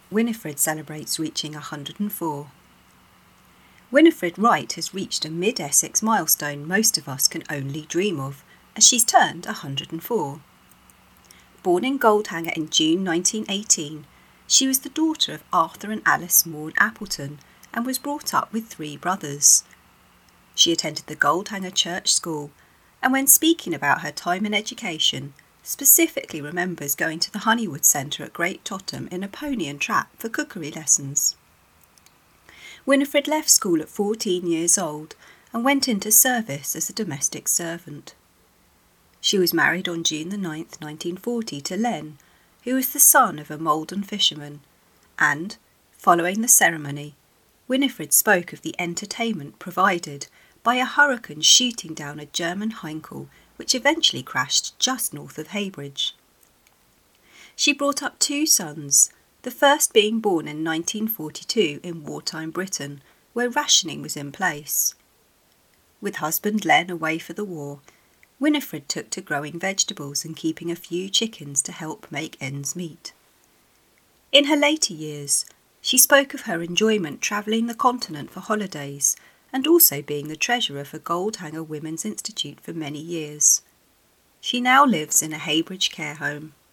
Winifred celebrates reaching 104. Winifred Wright has reached a mid-Essex milestone most of us can only dream of, as she's turned 104. Born in Goldhanger in June 1918, she was the daughter of Arthur and Alice Maud Appleton and was brought up with 3 brothers. She attended the Goldhanger Church School, and when speaking about her time in education, specifically remembers going to the Honeywood Centre at Great Totham in a pony and trap for cookery lessons. Winifred left school at 14 years old and went into service as a domestic servant. She was married on June 9, 1940 to Len, who was the son of a Maldon fisherman, and, following the ceremony, Winifred spoke of the entertainment provided by a hurricane shooting down a German Heinkel which eventually crashed just north of Heybridge. She brought up 2 sons, the first being born in 1942 in wartime Britain, where rationing was in place. With husband Len away for the war, Winifred took to growing vegetables and keeping a few chickens to help make ends meet. In her later years, she spoke of her enjoyment travelling the continent for holidays and also being the treasurer for Goldhanger Women's Institute for many years. She now lives in a Heybridge care home.